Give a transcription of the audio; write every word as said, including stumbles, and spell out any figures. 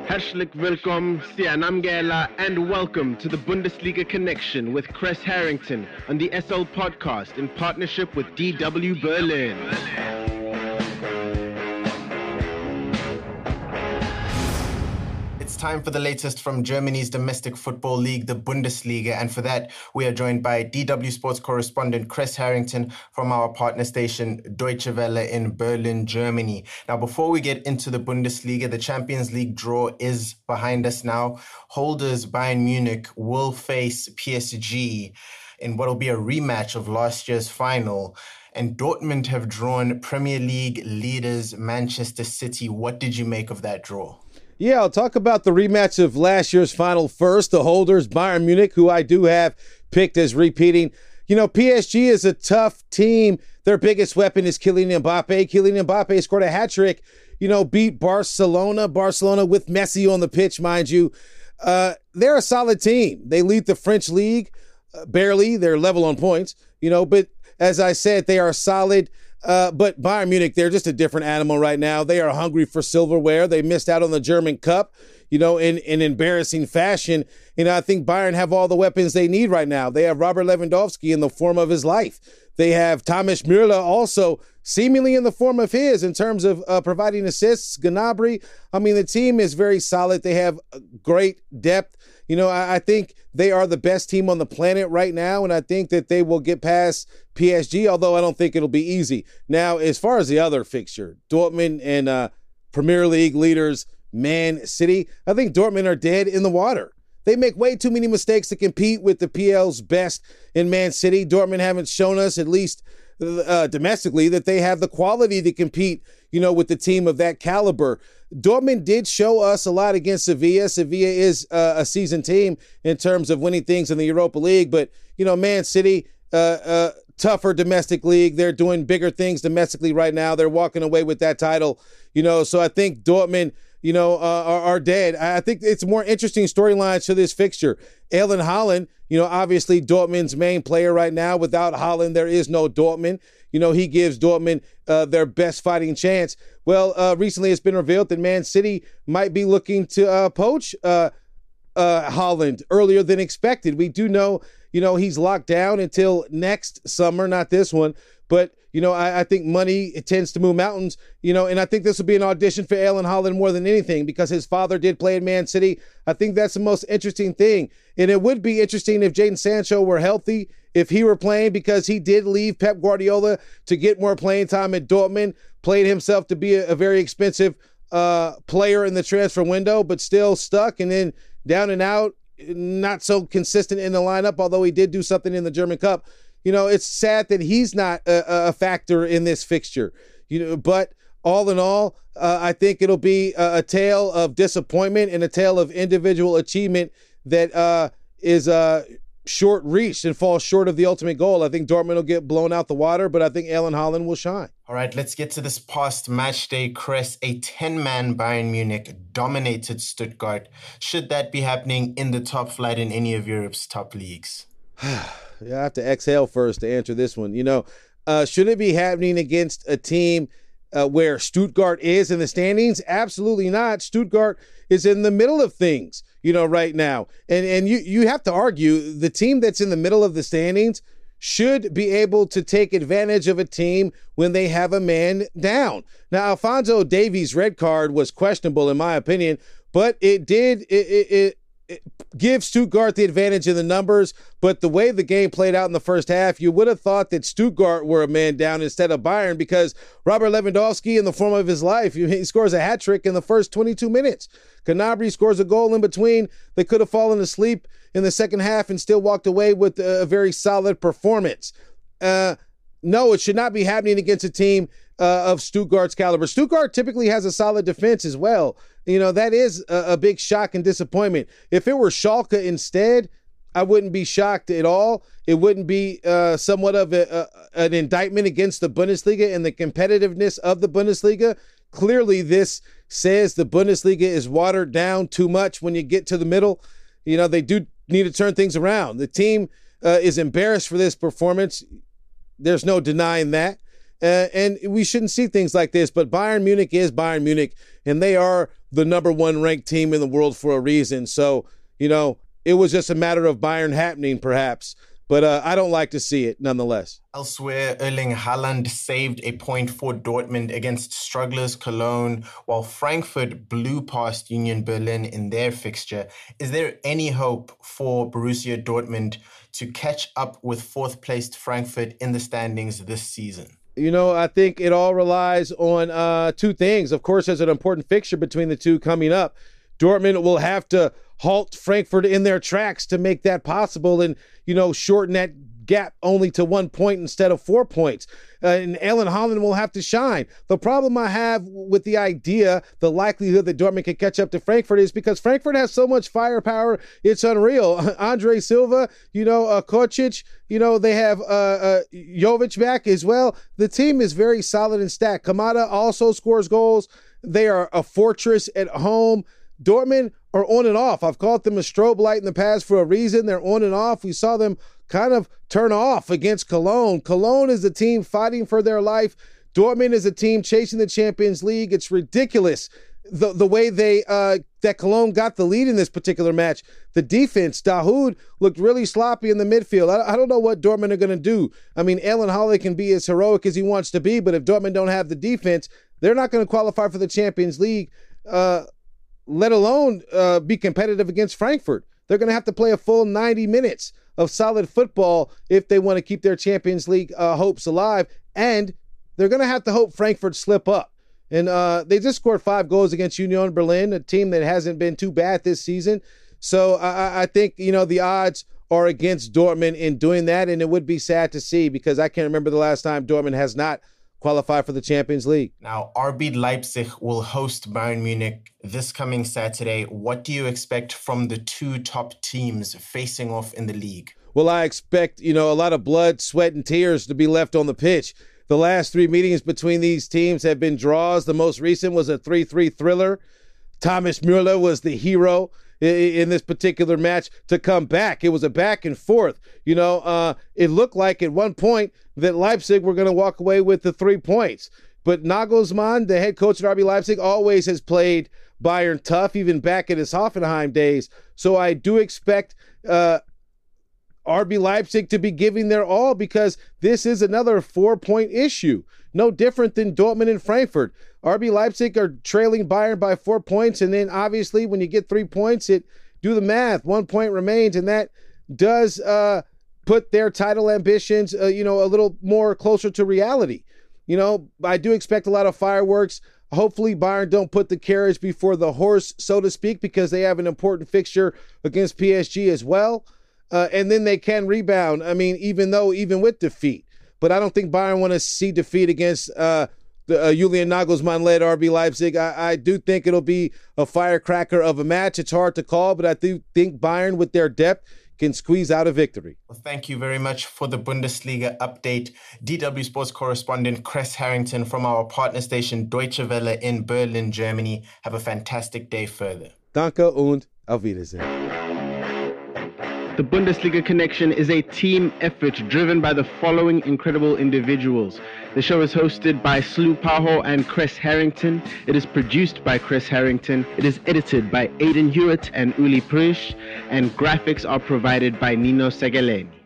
Herzlich willkommen, Sianamgela, and welcome to the Bundesliga Connection with Chris Harrington on the S L Podcast in partnership with D W Berlin. It's time for the latest from Germany's domestic football league, the Bundesliga. And for that, we are joined by D W Sports correspondent Chris Harrington from our partner station Deutsche Welle in Berlin, Germany. Now, before we get into the Bundesliga, the Champions League draw is behind us now. Holders Bayern Munich will face P S G in what will be a rematch of last year's final. And Dortmund have drawn Premier League leaders Manchester City. What did you make of that draw? Yeah, I'll talk about the rematch of last year's final first. The holders, Bayern Munich, who I do have picked as repeating. You know, P S G is a tough team. Their biggest weapon is Kylian Mbappe. Kylian Mbappe scored a hat trick, you know, beat Barcelona. Barcelona with Messi on the pitch, mind you. Uh, they're a solid team. They lead the French league, uh, barely. They're level on points, you know, but as I said, they are solid. Uh, but Bayern Munich, they're just a different animal right now. They are hungry for silverware. They missed out on the German Cup, you know, in, in embarrassing fashion. You know, I think Bayern have all the weapons they need right now. They have Robert Lewandowski in the form of his life. They have Thomas Müller also seemingly in the form of his in terms of uh, providing assists. Gnabry, I mean, the team is very solid. They have great depth. You know, I, I think they are the best team on the planet right now, and I think that they will get past P S G, although I don't think it'll be easy. Now, as far as the other fixture, Dortmund and uh, Premier League leaders Man City, I think Dortmund are dead in the water. They make way too many mistakes to compete with the P L's best in Man City. Dortmund haven't shown us, at least uh, domestically, that they have the quality to compete, you know, with the team of that caliber. Dortmund did show us a lot against Sevilla. Sevilla is uh, a seasoned team in terms of winning things in the Europa League. But, you know, Man City, uh, uh, tougher domestic league. They're doing bigger things domestically right now. They're walking away with that title, you know. So I think Dortmund, you know, uh, are, are dead. I think it's more interesting storylines to this fixture. Erling Haaland, you know, obviously Dortmund's main player right now. Without Haaland, there is no Dortmund. You know, he gives Dortmund uh, their best fighting chance. Well, uh, recently it's been revealed that Man City might be looking to uh, poach uh, uh, Haaland earlier than expected. We do know, you know, he's locked down until next summer, not this one. But, you know, I, I think money, it tends to move mountains, you know, and I think this will be an audition for Erling Haaland more than anything because his father did play in Man City. I think that's the most interesting thing. And it would be interesting if Jadon Sancho were healthy, if he were playing, because he did leave Pep Guardiola to get more playing time at Dortmund, played himself to be a, a very expensive uh, player in the transfer window, but still stuck and then down and out, not so consistent in the lineup, although he did do something in the German Cup. You know, it's sad that he's not a, a factor in this fixture, you know, but all in all, uh, I think it'll be a, a tale of disappointment and a tale of individual achievement that uh, is uh, short-reached and falls short of the ultimate goal. I think Dortmund will get blown out the water, but I think Erling Haaland will shine. All right, let's get to this past match day, Chris. A ten-man Bayern Munich dominated Stuttgart. Should that be happening in the top flight in any of Europe's top leagues? Yeah, I have to exhale first to answer this one. You know, uh, should it be happening against a team uh, where Stuttgart is in the standings? Absolutely not. Stuttgart is in the middle of things, you know, right now. And and you, you have to argue the team that's in the middle of the standings should be able to take advantage of a team when they have a man down. Now, Alphonso Davies' red card was questionable in my opinion, but it did it, it, it give Stuttgart the advantage in the numbers, but the way the game played out in the first half, you would have thought that Stuttgart were a man down instead of Bayern because Robert Lewandowski, in the form of his life, he scores a hat trick in the first twenty-two minutes. Gnabry scores a goal in between. They could have fallen asleep in the second half and still walked away with a very solid performance. Uh, no, it should not be happening against a team uh, of Stuttgart's caliber. Stuttgart typically has a solid defense as well. You know, that is a, a big shock and disappointment. If it were Schalke instead, I wouldn't be shocked at all. It wouldn't be uh, somewhat of a, a, an indictment against the Bundesliga and the competitiveness of the Bundesliga. Clearly, this says the Bundesliga is watered down too much when you get to the middle. You know, they do need to turn things around. The team uh, is embarrassed for this performance. There's no denying that. Uh, and we shouldn't see things like this, but Bayern Munich is Bayern Munich, and they are the number one ranked team in the world for a reason. So, you know, it was just a matter of Bayern happening, perhaps. But uh, I don't like to see it, nonetheless. Elsewhere, Erling Haaland saved a point for Dortmund against strugglers Cologne, while Frankfurt blew past Union Berlin in their fixture. Is there any hope for Borussia Dortmund to catch up with fourth-placed Frankfurt in the standings this season? You know, I think it all relies on uh, two things. Of course, there's an important fixture between the two coming up. Dortmund will have to halt Frankfurt in their tracks to make that possible and, you know, shorten that gap only to one point instead of four points. Uh, and Erling Haaland will have to shine. The problem I have with the idea, the likelihood that Dortmund can catch up to Frankfurt is because Frankfurt has so much firepower, it's unreal. Andre Silva, you know, uh, Kocic, you know, they have uh, uh, Jovic back as well. The team is very solid and stacked. Kamada also scores goals. They are a fortress at home. Dortmund are on and off. I've called them a strobe light in the past for a reason. They're on and off. We saw them kind of turn off against Cologne. Cologne is a team fighting for their life. Dortmund is a team chasing the Champions League. It's ridiculous the the way they uh, that Cologne got the lead in this particular match. The defense, Dahoud, looked really sloppy in the midfield. I, I don't know what Dortmund are going to do. I mean, Erling Haaland can be as heroic as he wants to be, but if Dortmund don't have the defense, they're not going to qualify for the Champions League. Uh, let alone uh, be competitive against Frankfurt. They're going to have to play a full ninety minutes of solid football if they want to keep their Champions League uh, hopes alive. And they're going to have to hope Frankfurt slip up. And uh, they just scored five goals against Union Berlin, a team that hasn't been too bad this season. So I, I think, you know, the odds are against Dortmund in doing that. And it would be sad to see because I can't remember the last time Dortmund has not qualify for the Champions League. Now, R B Leipzig will host Bayern Munich this coming Saturday. What do you expect from the two top teams facing off in the league? Well, I expect, you know, a lot of blood, sweat, and tears to be left on the pitch. The last three meetings between these teams have been draws. The most recent was a three three thriller. Thomas Müller was the hero in this particular match to come back. It was a back and forth. You know, uh, it looked like at one point that Leipzig were going to walk away with the three points. But Nagelsmann, the head coach at R B Leipzig, always has played Bayern tough, even back in his Hoffenheim days. So I do expect uh, R B Leipzig to be giving their all because this is another four-point issue. No different than Dortmund and Frankfurt. R B Leipzig are trailing Bayern by four points, and then obviously when you get three points, it do the math. One point remains, and that does uh, put their title ambitions, uh, you know, a little more closer to reality. You know, I do expect a lot of fireworks. Hopefully Bayern don't put the carriage before the horse, so to speak, because they have an important fixture against P S G as well. Uh, and then they can rebound. I mean, even though, even with defeat. But I don't think Bayern want to see defeat against uh, the uh, Julian Nagelsmann-led R B Leipzig. I, I do think it'll be a firecracker of a match. It's hard to call, but I do think Bayern, with their depth, can squeeze out a victory. Well, thank you very much for the Bundesliga update. D W Sports correspondent Chris Harrington from our partner station Deutsche Welle in Berlin, Germany. Have a fantastic day further. Danke und auf Wiedersehen. The Bundesliga Connection is a team effort driven by the following incredible individuals. The show is hosted by Slu Paho and Chris Harrington. It is produced by Chris Harrington. It is edited by Aidan Hewitt and Uli Prish. And graphics are provided by Nino Segaleni.